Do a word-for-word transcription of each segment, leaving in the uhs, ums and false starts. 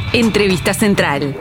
Entrevista Central.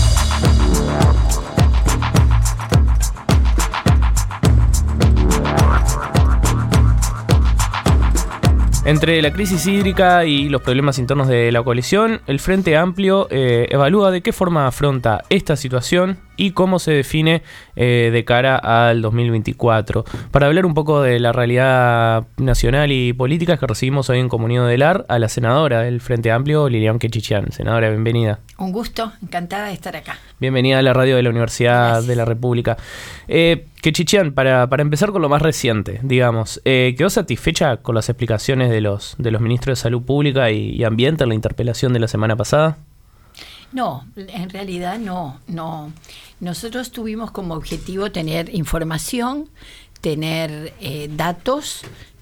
Entre la crisis hídrica y los problemas internos de la coalición, el Frente Amplio eh, evalúa de qué forma afronta esta situación y cómo se define eh, de cara al dos mil veinticuatro. Para hablar un poco de la realidad nacional y política, que recibimos hoy en Comunidad del A R a la senadora del Frente Amplio, Lilian Quechichán. Senadora, bienvenida. Un gusto, encantada de estar acá. Bienvenida a la radio de la Universidad Gracias. de la República. Eh, Quechichán, para, para empezar con lo más reciente, digamos, eh, ¿quedó satisfecha con las explicaciones de los, de los ministros de Salud Pública y, y Ambiente en la interpelación de la semana pasada? No, en realidad no, no. Nosotros tuvimos como objetivo tener información, tener eh, datos,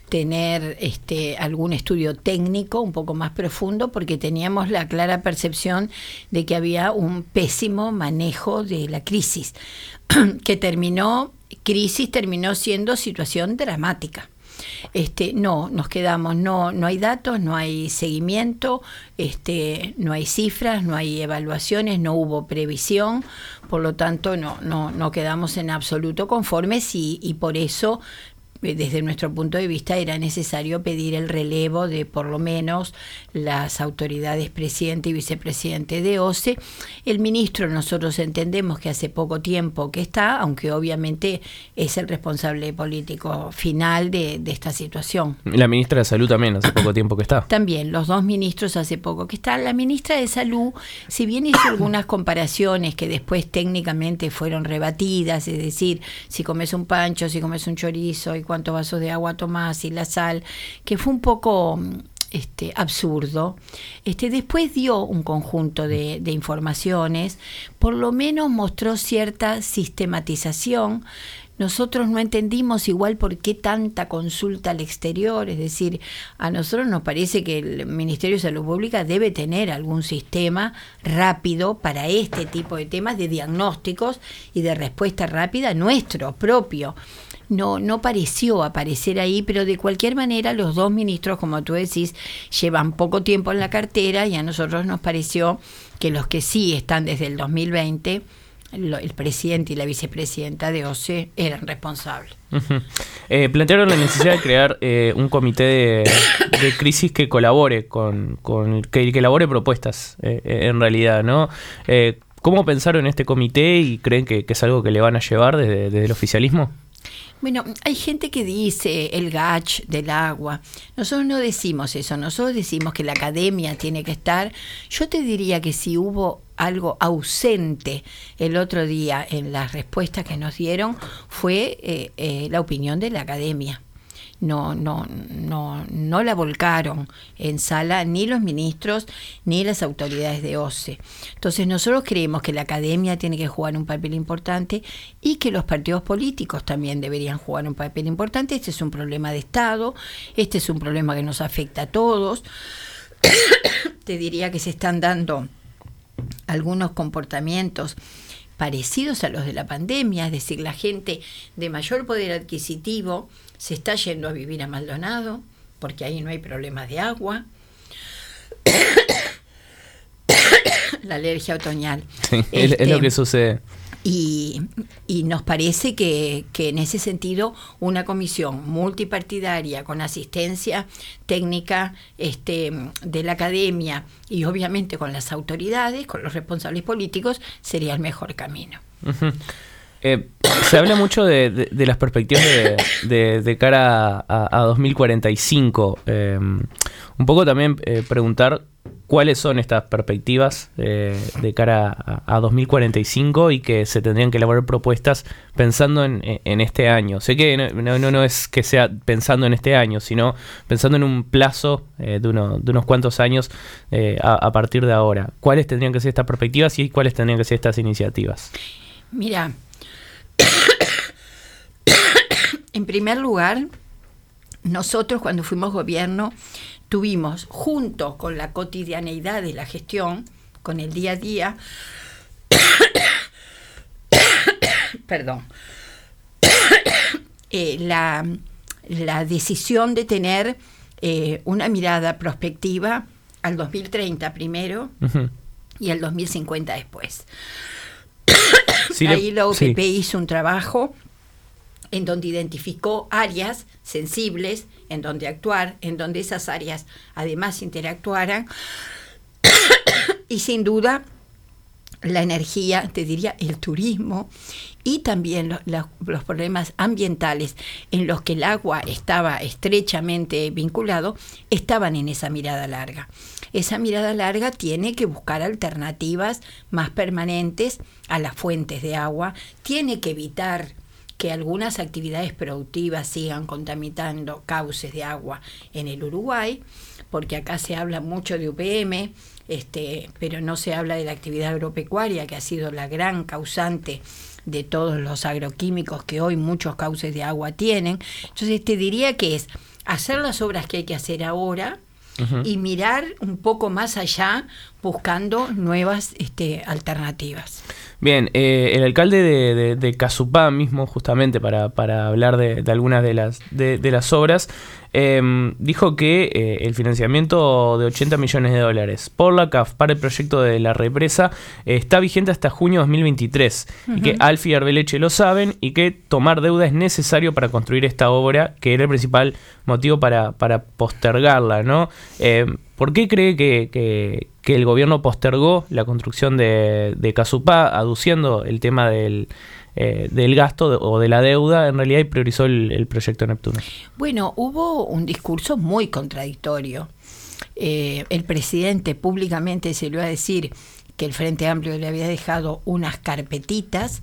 tener este algún estudio técnico un poco más profundo, porque teníamos la clara percepción de que había un pésimo manejo de la crisis, que terminó, crisis terminó siendo situación dramática. Este, no, nos quedamos, no, no hay datos, no hay seguimiento, este, no hay cifras, no hay evaluaciones, no hubo previsión, por lo tanto no, no, no quedamos en absoluto conformes y, y por eso, desde nuestro punto de vista, era necesario pedir el relevo de por lo menos las autoridades presidente y vicepresidente de O C E. El ministro, nosotros entendemos que hace poco tiempo que está, aunque obviamente es el responsable político final de, de esta situación. La ministra de Salud también hace poco tiempo que está. También, los dos ministros hace poco que están. La ministra de Salud, si bien hizo algunas comparaciones que después técnicamente fueron rebatidas, es decir, si comes un pancho, si comes un chorizo y cuántos vasos de agua tomás y la sal, que fue un poco este, absurdo. Este, después dio un conjunto de, de informaciones, por lo menos mostró cierta sistematización. Nosotros no entendimos igual por qué tanta consulta al exterior, es decir, a nosotros nos parece que el Ministerio de Salud Pública debe tener algún sistema rápido para este tipo de temas de diagnósticos y de respuesta rápida nuestro, propio. No, no pareció aparecer ahí, pero de cualquier manera los dos ministros, como tú decís, llevan poco tiempo en la cartera y a nosotros nos pareció que los que sí están desde el dos mil veinte, lo, el presidente y la vicepresidenta de O C E eran responsables. Uh-huh. Eh, plantearon la necesidad de crear eh, un comité de, de crisis que colabore con, con que, que elabore propuestas, eh, en realidad, ¿no? Eh, ¿Cómo pensaron en este comité y creen que, que es algo que le van a llevar desde, desde el oficialismo? Bueno, hay gente que dice el G A C H del agua. Nosotros no decimos eso, nosotros decimos que la academia tiene que estar. Yo te diría que si hubo algo ausente el otro día en las respuestas que nos dieron, fue eh, eh, la opinión de la academia. No, no, no, no la volcaron en sala ni los ministros ni las autoridades de O C E. Entonces nosotros creemos que la academia tiene que jugar un papel importante y que los partidos políticos también deberían jugar un papel importante. Este es un problema de Estado, este es un problema que nos afecta a todos. Te diría que se están dando algunos comportamientos parecidos a los de la pandemia, es decir, la gente de mayor poder adquisitivo se está yendo a vivir a Maldonado, porque ahí no hay problemas de agua. La alergia otoñal. Sí, este, es lo que sucede. Y, y nos parece que, que en ese sentido una comisión multipartidaria con asistencia técnica este, de la academia y obviamente con las autoridades, con los responsables políticos, sería el mejor camino. Uh-huh. Eh, se habla mucho de, de, de las perspectivas de, de, de cara a, a dos mil cuarenta y cinco. Eh, un poco también eh, preguntar cuáles son estas perspectivas eh, de cara a, a dos mil cuarenta y cinco y que se tendrían que elaborar propuestas pensando en, en este año. Sé que no, no, no es que sea pensando en este año, sino pensando en un plazo eh, de, uno, de unos cuantos años eh, a, a partir de ahora. ¿Cuáles tendrían que ser estas perspectivas y cuáles tendrían que ser estas iniciativas? Mira, en primer lugar, nosotros cuando fuimos gobierno tuvimos, junto con la cotidianeidad de la gestión, con el día a día, perdón, eh, la, la decisión de tener eh, una mirada prospectiva al dos mil treinta primero, uh-huh. y el dos mil cincuenta después. Sí, Ahí la O P P sí. hizo un trabajo en donde identificó áreas sensibles, en donde actuar, en donde esas áreas además interactuaran, y sin duda la energía, te diría, el turismo, y también lo, lo, los problemas ambientales en los que el agua estaba estrechamente vinculado, estaban en esa mirada larga. Esa mirada larga tiene que buscar alternativas más permanentes a las fuentes de agua, tiene que evitar que algunas actividades productivas sigan contaminando cauces de agua en el Uruguay, porque acá se habla mucho de U P M, este, pero no se habla de la actividad agropecuaria, que ha sido la gran causante de todos los agroquímicos que hoy muchos cauces de agua tienen. Entonces te diría que es hacer las obras que hay que hacer ahora, uh-huh, y mirar un poco más allá buscando nuevas este, alternativas. Bien, eh, el alcalde de, de, de Casupá mismo, justamente para, para hablar de, de algunas de las, de, de las obras, eh, dijo que eh, el financiamiento de ochenta millones de dólares por la C A F para el proyecto de la represa eh, está vigente hasta junio de dos mil veintitrés, uh-huh, y que Alfi y Arbeleche lo saben, y que tomar deuda es necesario para construir esta obra, que era el principal motivo para, para postergarla, ¿no? Eh, ¿Por qué cree que, que, que el gobierno postergó la construcción de, de Casupá, aduciendo el tema del, eh, del gasto de, o de la deuda, en realidad, y priorizó el, el proyecto Neptuno? Bueno, hubo un discurso muy contradictorio. Eh, el presidente públicamente se lo iba a decir que el Frente Amplio le había dejado unas carpetitas.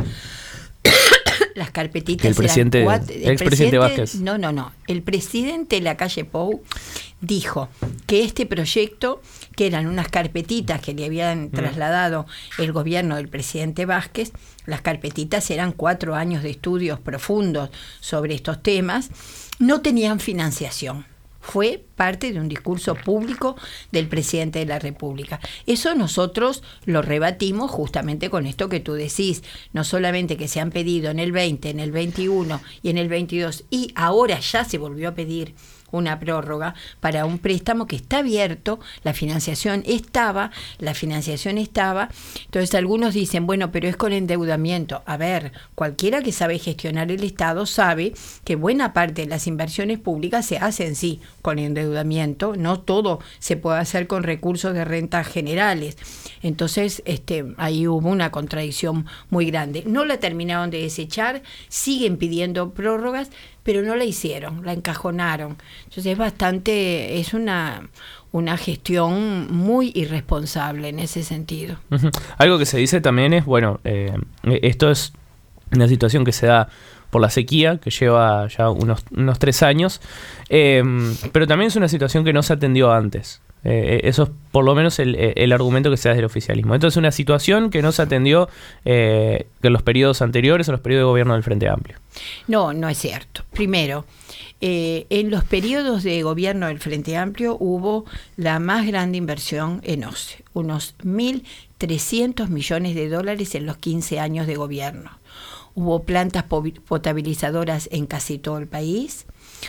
Las carpetitas el presidente, eran cuatro, el expresidente Vázquez. No, no, no. El presidente Lacalle Pou dijo que este proyecto, que eran unas carpetitas que le habían mm. trasladado el gobierno del presidente Vázquez, las carpetitas eran cuatro años de estudios profundos sobre estos temas, no tenían financiación. Fue parte de un discurso público del presidente de la República. Eso nosotros lo rebatimos justamente con esto que tú decís, no solamente que se han pedido en el veinte, en el veintiuno y en el veintidós, y ahora ya se volvió a pedir una prórroga para un préstamo que está abierto, la financiación estaba, la financiación estaba, entonces algunos dicen, bueno, pero es con endeudamiento. A ver, cualquiera que sabe gestionar el Estado sabe que buena parte de las inversiones públicas se hacen, sí, con endeudamiento, no todo se puede hacer con recursos de rentas generales. Entonces, este, ahí hubo una contradicción muy grande. No la terminaron de desechar, siguen pidiendo prórrogas, pero no la hicieron, la encajonaron. Entonces es bastante, es una, una gestión muy irresponsable en ese sentido. Uh-huh. Algo que se dice también es, bueno, eh, esto es una situación que se da por la sequía, que lleva ya unos, unos tres años, eh, pero también es una situación que no se atendió antes. Eh, eso es por lo menos el, el argumento que se da desde el oficialismo. Entonces es una situación que no se atendió eh, en los periodos anteriores, en los periodos de gobierno del Frente Amplio. No, no es cierto. Primero, eh, en los periodos de gobierno del Frente Amplio hubo la más grande inversión en O C E, unos mil trescientos millones de dólares en los quince años de gobierno. Hubo plantas potabilizadoras en casi todo el país.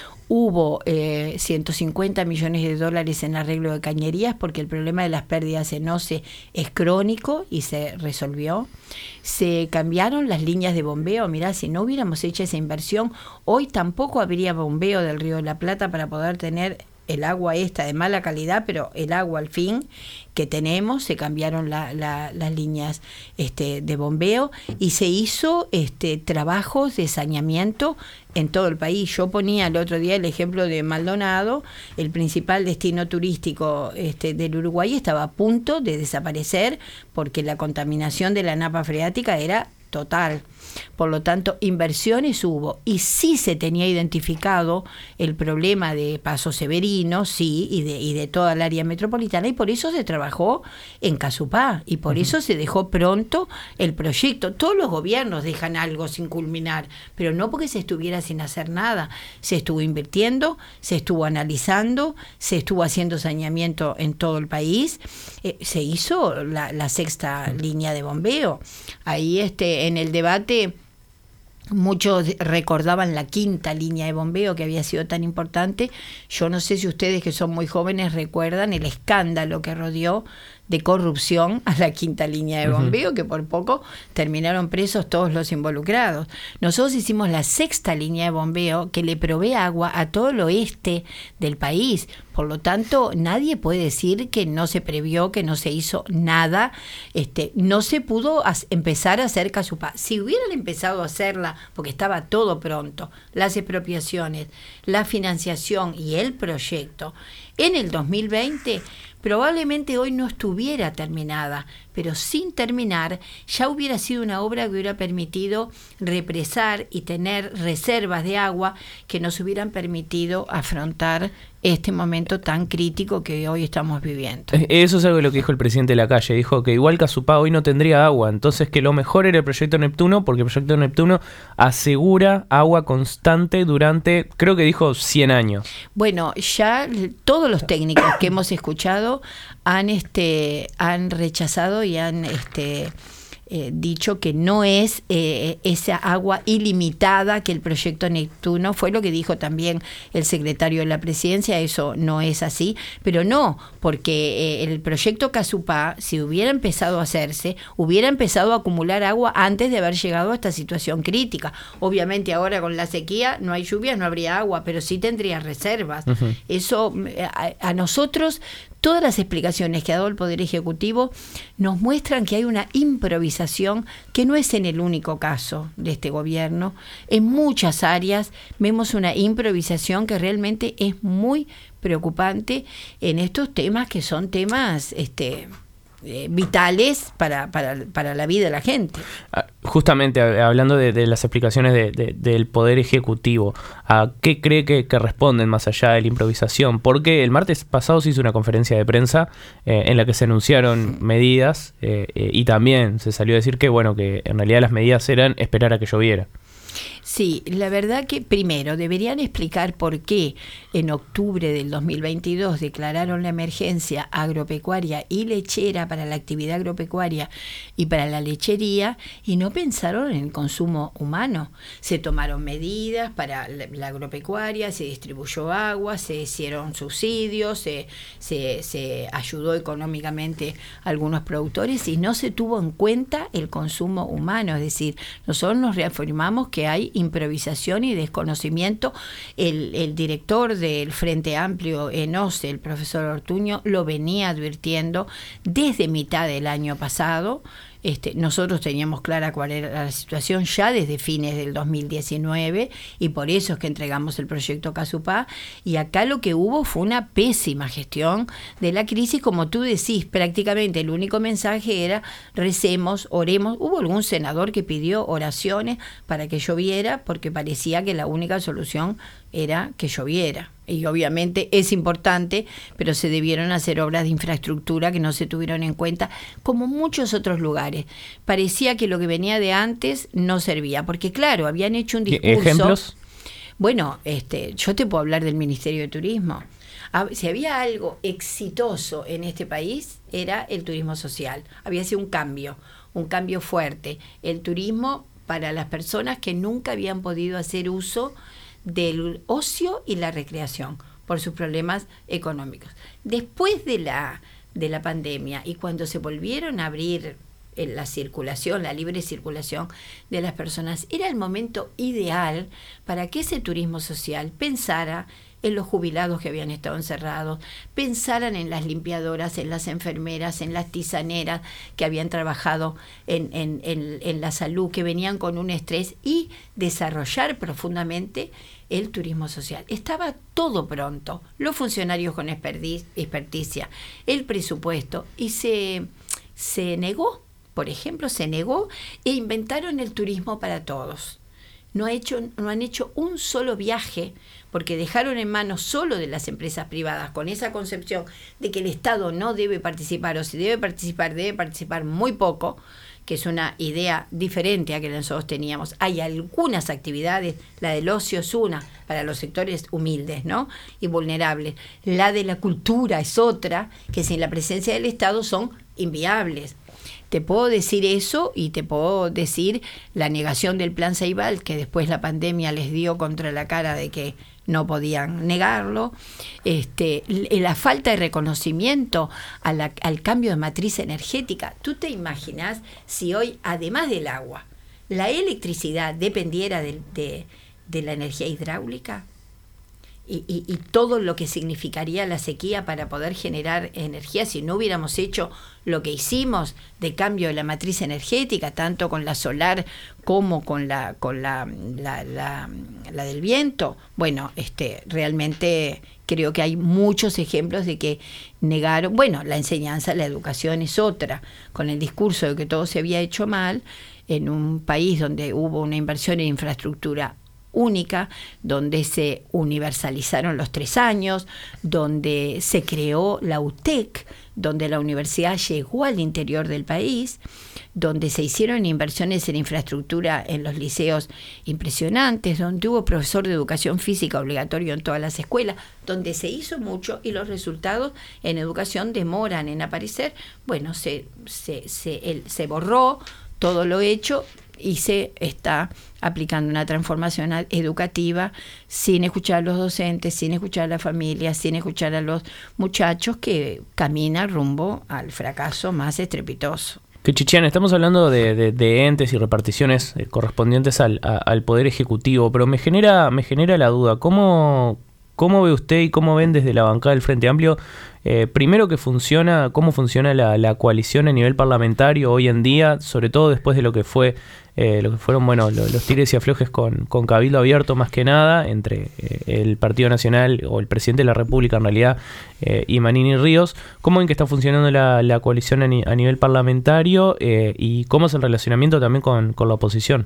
Hubo eh, ciento cincuenta millones de dólares en arreglo de cañerías, porque el problema de las pérdidas en O C E es crónico y se resolvió. Se cambiaron las líneas de bombeo. Mirá, si no hubiéramos hecho esa inversión, hoy tampoco habría bombeo del Río de la Plata para poder tener el agua esta de mala calidad, pero el agua al fin que tenemos. Se cambiaron la, la, las líneas este, de bombeo y se hizo este, trabajos de saneamiento en todo el país. Yo ponía el otro día el ejemplo de Maldonado, el principal destino turístico este, del Uruguay estaba a punto de desaparecer porque la contaminación de la napa freática era total. Por lo tanto, inversiones hubo, y sí se tenía identificado el problema de Paso Severino, sí, y de, y de toda el área metropolitana, y por eso se trabajó en Casupá, y por uh-huh. eso se dejó pronto el proyecto. Todos los gobiernos dejan algo sin culminar, pero no porque se estuviera sin hacer nada. Se estuvo invirtiendo, se estuvo analizando, se estuvo haciendo saneamiento en todo el país, eh, se hizo la, la sexta uh-huh. línea de bombeo. Ahí este en el debate muchos recordaban la quinta línea de bombeo que había sido tan importante. Yo no sé si ustedes, que son muy jóvenes, recuerdan el escándalo que rodeó de corrupción a la quinta línea de bombeo, uh-huh. que por poco terminaron presos todos los involucrados. Nosotros hicimos la sexta línea de bombeo que le provee agua a todo el oeste del país. Por lo tanto, nadie puede decir que no se previó, que no se hizo nada. Este, no se pudo as- empezar a hacer Casupá. Si hubieran empezado a hacerla, porque estaba todo pronto, las expropiaciones, la financiación y el proyecto, en el dos mil veinte, probablemente hoy no estuviera terminada, pero sin terminar ya hubiera sido una obra que hubiera permitido represar y tener reservas de agua que nos hubieran permitido afrontar este momento tan crítico que hoy estamos viviendo. Eso es algo de lo que dijo el presidente de la calle. Dijo que igual Casupá hoy no tendría agua, entonces que lo mejor era el proyecto Neptuno, porque el proyecto Neptuno asegura agua constante durante, creo que dijo, cien años. Bueno, ya todos los técnicos que hemos escuchado han, este, han rechazado y han... este Eh, dicho que no es eh, esa agua ilimitada que el proyecto Neptuno, fue lo que dijo también el secretario de la presidencia, eso no es así, pero no, porque eh, el proyecto Casupá, si hubiera empezado a hacerse, hubiera empezado a acumular agua antes de haber llegado a esta situación crítica. Obviamente ahora con la sequía no hay lluvias, no habría agua, pero sí tendría reservas. Uh-huh. Eso a, a nosotros... Todas las explicaciones que ha dado el Poder Ejecutivo nos muestran que hay una improvisación que no es en el único caso de este gobierno. En muchas áreas vemos una improvisación que realmente es muy preocupante en estos temas que son temas este, eh, vitales para, para, para la vida de la gente. Justamente hablando de, de las explicaciones de, de, del Poder Ejecutivo, ¿a qué cree que, que responden más allá de la improvisación? Porque el martes pasado se hizo una conferencia de prensa eh, en la que se anunciaron medidas eh, eh, y también se salió a decir que bueno que en realidad las medidas eran esperar a que lloviera. Sí, la verdad que primero deberían explicar por qué en octubre del dos mil veintidós declararon la emergencia agropecuaria y lechera para la actividad agropecuaria y para la lechería y no pensaron en el consumo humano. Se tomaron medidas para la, la agropecuaria, se distribuyó agua, se hicieron subsidios, se, se, se ayudó económicamente a algunos productores y no se tuvo en cuenta el consumo humano. Es decir, nosotros nos reafirmamos que hay improvisación y desconocimiento. El, el director del Frente Amplio en O C E, el profesor Ortuño, lo venía advirtiendo desde mitad del año pasado. Este, nosotros teníamos clara cuál era la situación ya desde fines del dos mil diecinueve y por eso es que entregamos el proyecto Casupá y acá lo que hubo fue una pésima gestión de la crisis, como tú decís, prácticamente el único mensaje era recemos, oremos. Hubo algún senador que pidió oraciones para que lloviera porque parecía que la única solución era que lloviera. Y obviamente es importante, pero se debieron hacer obras de infraestructura que no se tuvieron en cuenta, como muchos otros lugares. Parecía que lo que venía de antes no servía, porque claro, habían hecho un discurso. ¿Ejemplos? Bueno, este, yo te puedo hablar del Ministerio de Turismo. Si había algo exitoso en este país, era el turismo social. Había sido un cambio, un cambio fuerte. El turismo para las personas que nunca habían podido hacer uso del ocio y la recreación por sus problemas económicos. Después de la, de la pandemia y cuando se volvieron a abrir la circulación, la libre circulación de las personas, era el momento ideal para que ese turismo social pensara en los jubilados que habían estado encerrados, pensaran en las limpiadoras, en las enfermeras, en las tisaneras que habían trabajado en, en, en, en la salud, que venían con un estrés, y desarrollar profundamente el turismo social. Estaba todo pronto, los funcionarios con experticia, el presupuesto, y se, se negó, por ejemplo, se negó e inventaron el turismo para todos. No, ha hecho, no han hecho un solo viaje porque dejaron en manos solo de las empresas privadas con esa concepción de que el Estado no debe participar, o si debe participar, debe participar muy poco, que es una idea diferente a que nosotros teníamos. Hay algunas actividades, la del ocio es una, para los sectores humildes, ¿no?, y vulnerables. La de la cultura es otra, que sin la presencia del Estado son inviables. Te puedo decir eso y te puedo decir la negación del plan Ceibal, que después la pandemia les dio contra la cara de que no podían negarlo, este, la falta de reconocimiento a la, al cambio de matriz energética. ¿Tú te imaginas si hoy, además del agua, la electricidad dependiera de, de, de la energía hidráulica? Y, y, y todo lo que significaría la sequía para poder generar energía si no hubiéramos hecho lo que hicimos de cambio de la matriz energética, tanto con la solar como con la con la, la, la, la del viento. Bueno, este realmente creo que hay muchos ejemplos de que negaron. Bueno, la enseñanza, la educación es otra, con el discurso de que todo se había hecho mal, en un país donde hubo una inversión en infraestructura única, donde se universalizaron los tres años, donde se creó la U T E C, donde la universidad llegó al interior del país, donde se hicieron inversiones en infraestructura en los liceos impresionantes, donde hubo profesor de educación física obligatorio en todas las escuelas, donde se hizo mucho y los resultados en educación demoran en aparecer. Bueno, se, se, se, el, se borró todo lo hecho y se está aplicando una transformación educativa sin escuchar a los docentes, sin escuchar a la familia, sin escuchar a los muchachos, que camina rumbo al fracaso más estrepitoso. Que Chichiana, estamos hablando de, de, de entes y reparticiones eh, correspondientes al, a, al Poder Ejecutivo, pero me genera, me genera la duda, ¿cómo, cómo ve usted y cómo ven desde la bancada del Frente Amplio, eh, primero que funciona, cómo funciona la, la coalición a nivel parlamentario hoy en día, sobre todo después de lo que fue Eh, lo que fueron bueno lo, los tires y aflojes con, con Cabildo Abierto, más que nada, entre eh, el Partido Nacional o el presidente de la República en realidad eh, y Manini Ríos? ¿Cómo ven que está funcionando la, la coalición a, ni, a nivel parlamentario eh, y cómo es el relacionamiento también con, con la oposición?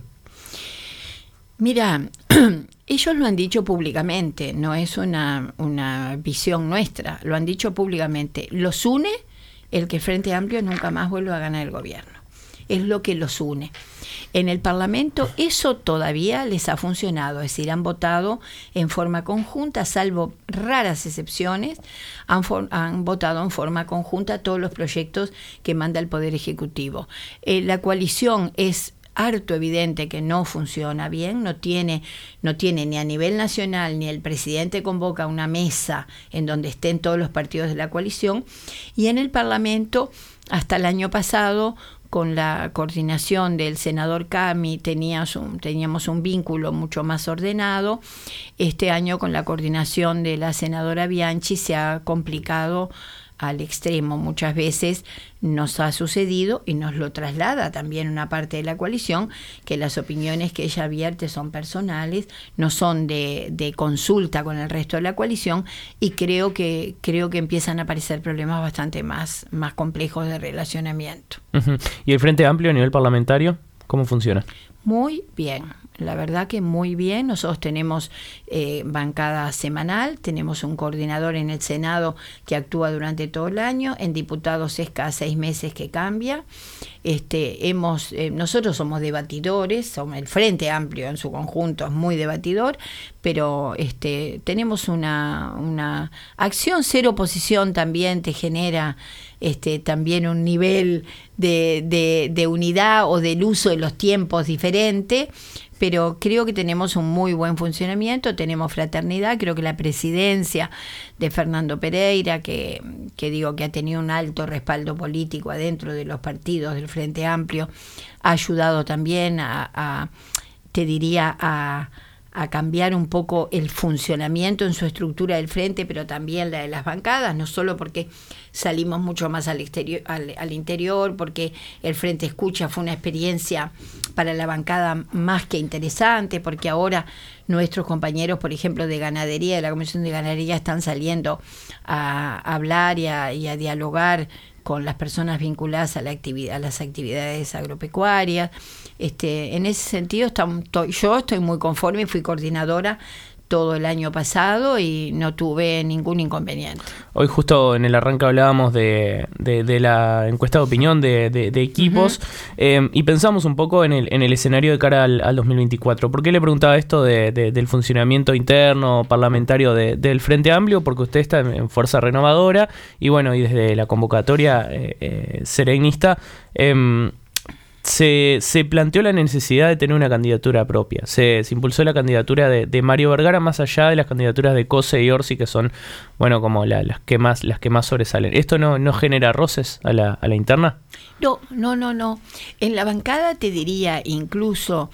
Mira, ellos lo han dicho públicamente, no es una, una visión nuestra, lo han dicho públicamente. Los une el que el Frente Amplio nunca más vuelva a ganar el gobierno. Es lo que los une. En el Parlamento eso todavía les ha funcionado, es decir, han votado en forma conjunta, salvo raras excepciones, han, for, han votado en forma conjunta todos los proyectos que manda el Poder Ejecutivo. Eh, la coalición es harto evidente que no funciona bien, no tiene, no tiene ni a nivel nacional, ni el presidente convoca una mesa en donde estén todos los partidos de la coalición, y en el Parlamento, hasta el año pasado, con la coordinación del senador Cami, teníamos un, teníamos un vínculo mucho más ordenado. Este año, con la coordinación de la senadora Bianchi, se ha complicado al extremo. Muchas veces nos ha sucedido, y nos lo traslada también una parte de la coalición, que las opiniones que ella vierte son personales, no son de, de consulta con el resto de la coalición, y creo que creo que empiezan a aparecer problemas bastante más, más complejos de relacionamiento. Uh-huh. ¿Y el Frente Amplio a nivel parlamentario, cómo funciona? Muy bien, la verdad que muy bien. Nosotros tenemos eh, bancada semanal, tenemos un coordinador en el Senado que actúa durante todo el año, en diputados es cada seis meses que cambia. Este, hemos, eh, nosotros somos debatidores, somos el Frente Amplio en su conjunto es muy debatidor, pero este, tenemos una, una acción cero oposición también te genera este, también un nivel de, de, de unidad o del uso de los tiempos diferente, pero creo que tenemos un muy buen funcionamiento, tenemos fraternidad. Creo que la presidencia de Fernando Pereira, que, que digo que ha tenido un alto respaldo político adentro de los partidos del Frente Amplio, ha ayudado también a, a te diría, a, a cambiar un poco el funcionamiento en su estructura del Frente, pero también la de las bancadas, no solo porque salimos mucho más al exterior, al, al interior, porque el Frente Escucha fue una experiencia para la bancada más que interesante, porque ahora nuestros compañeros, por ejemplo, de ganadería, de la Comisión de Ganadería, están saliendo a, a hablar y a, y a dialogar con las personas vinculadas a la actividad, a las actividades agropecuarias. Este, en ese sentido, estamos, yo estoy muy conforme, fui coordinadora todo el año pasado y no tuve ningún inconveniente. Hoy justo en el arranque hablábamos de, de, de la encuesta de opinión de, de, de equipos uh-huh. eh, y pensamos un poco en el, en el escenario de cara al, al dos mil veinticuatro. ¿Por qué le preguntaba esto de, de, del funcionamiento interno parlamentario de, del Frente Amplio? Porque usted está en, en Fuerza Renovadora y bueno, y desde la convocatoria eh, eh, serenista eh, Se, se planteó la necesidad de tener una candidatura propia. Se, se impulsó la candidatura de, de Mario Vergara más allá de las candidaturas de Cose y Orsi, que son, bueno, como la, las que más las que más sobresalen. ¿Esto no, no genera roces a la, a la interna? No, no, no, no. En la bancada te diría, incluso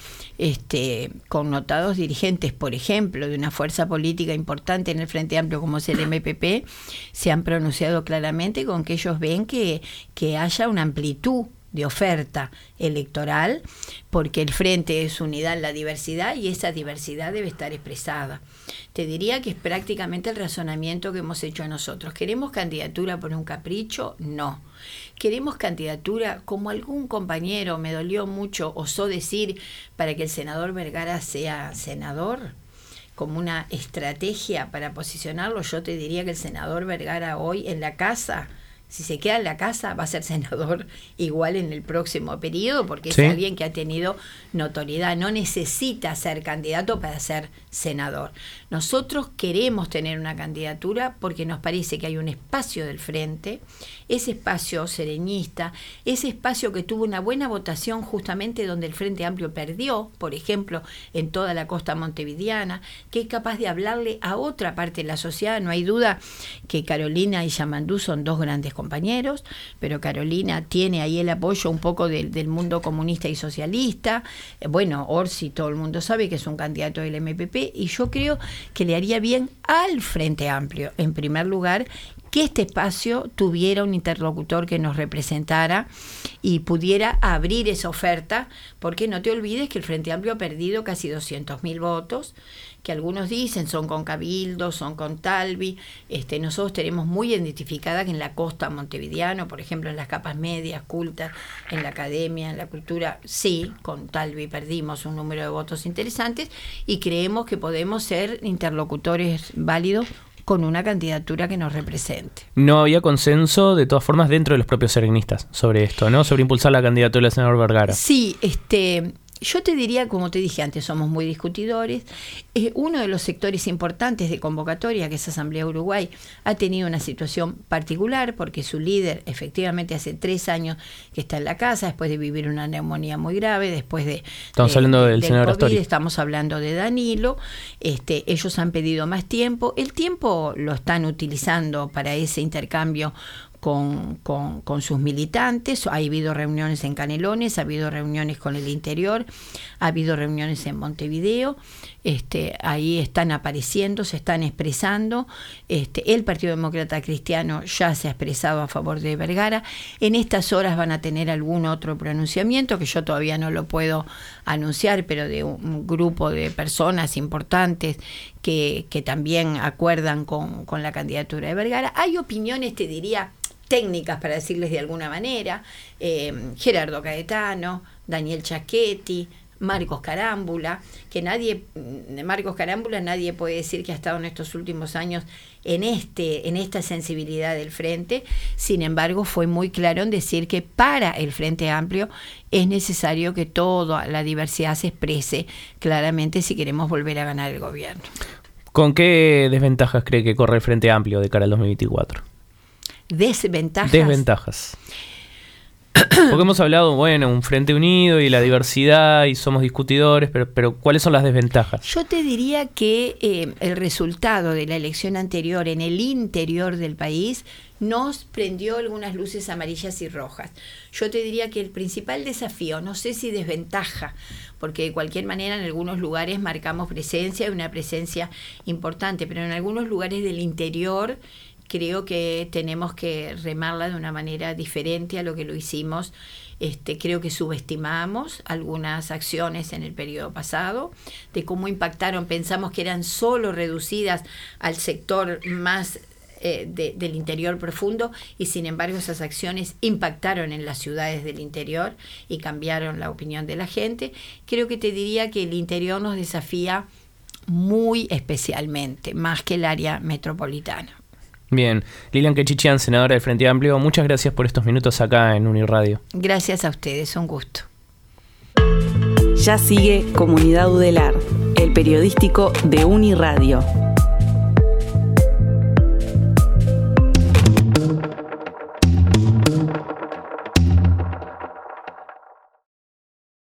este, connotados dirigentes, por ejemplo, de una fuerza política importante en el Frente Amplio como es el M P P, se han pronunciado claramente con que ellos ven que, que haya una amplitud de oferta electoral, porque el frente es unidad en la diversidad y esa diversidad debe estar expresada. Te diría que es prácticamente el razonamiento que hemos hecho nosotros. ¿Queremos candidatura por un capricho? No. ¿Queremos candidatura, como algún compañero me dolió mucho, osó decir, para que el senador Vergara sea senador? Como una estrategia para posicionarlo. Yo te diría que el senador Vergara hoy en la casa, si se queda en la casa, va a ser senador igual en el próximo periodo, porque ¿sí? Es alguien que ha tenido notoriedad, no necesita ser candidato para ser senador. Nosotros queremos tener una candidatura porque nos parece que hay un espacio del frente, ese espacio serenista, ese espacio que tuvo una buena votación justamente donde el Frente Amplio perdió, por ejemplo, en toda la costa montevideana, que es capaz de hablarle a otra parte de la sociedad. No hay duda que Carolina y Yamandú son dos grandes compañeros, pero Carolina tiene ahí el apoyo un poco del, del mundo comunista y socialista. Bueno, Orsi, todo el mundo sabe que es un candidato del M P P, y yo creo que le haría bien al Frente Amplio, en primer lugar, que este espacio tuviera un interlocutor que nos representara y pudiera abrir esa oferta, porque no te olvides que el Frente Amplio ha perdido casi doscientos mil votos, que algunos dicen son con Cabildo, son con Talvi. Este, nosotros tenemos muy identificada que en la costa montevideana, por ejemplo en las capas medias, cultas, en la academia, en la cultura, sí, con Talvi perdimos un número de votos interesantes y creemos que podemos ser interlocutores válidos con una candidatura que nos represente. No había consenso, de todas formas, dentro de los propios serenistas sobre esto, ¿no? Sobre impulsar la candidatura del senador Vergara. Sí, este... yo te diría, como te dije antes, somos muy discutidores. Eh, uno de los sectores importantes de convocatoria, que es Asamblea Uruguay, ha tenido una situación particular porque su líder, efectivamente, hace tres años que está en la casa, después de vivir una neumonía muy grave, después de... Estamos de, hablando del, del senador COVID, Astori. Estamos hablando de Danilo. Este, ellos han pedido más tiempo. El tiempo lo están utilizando para ese intercambio Con, con, con sus militantes. Ha habido reuniones en Canelones, ha habido reuniones con el interior, ha habido reuniones en Montevideo. Este, ahí están apareciendo, se están expresando. Este, el Partido Demócrata Cristiano ya se ha expresado a favor de Vergara. En estas horas van a tener algún otro pronunciamiento que yo todavía no lo puedo anunciar, pero de un grupo de personas importantes que, que también acuerdan con, con la candidatura de Vergara. Hay opiniones, te diría, técnicas, para decirles de alguna manera, eh, Gerardo Caetano, Daniel Chaquetti, Marcos Carámbula, que nadie, Marcos Carámbula nadie puede decir que ha estado en estos últimos años en este, en esta sensibilidad del frente. Sin embargo, fue muy claro en decir que para el Frente Amplio es necesario que toda la diversidad se exprese claramente si queremos volver a ganar el gobierno. ¿Con qué desventajas cree que corre el Frente Amplio de cara al dos mil veinticuatro? Desventajas. Desventajas. Porque hemos hablado, bueno, un frente unido y la diversidad y somos discutidores, pero, pero ¿cuáles son las desventajas? Yo te diría que eh, el resultado de la elección anterior en el interior del país nos prendió algunas luces amarillas y rojas. Yo te diría que el principal desafío, no sé si desventaja, porque de cualquier manera en algunos lugares marcamos presencia, y una presencia importante, pero en algunos lugares del interior creo que tenemos que remarla de una manera diferente a lo que lo hicimos. Este, creo que subestimamos algunas acciones en el periodo pasado, de cómo impactaron. Pensamos que eran solo reducidas al sector más eh, de, del interior profundo, y sin embargo esas acciones impactaron en las ciudades del interior y cambiaron la opinión de la gente. Creo que te diría que el interior nos desafía muy especialmente, más que el área metropolitana. Bien. Lilian Quechichian, senadora del Frente Amplio, muchas gracias por estos minutos acá en Uniradio. Gracias a ustedes, un gusto. Ya sigue Comunidad Udelar, el periodístico de Uniradio.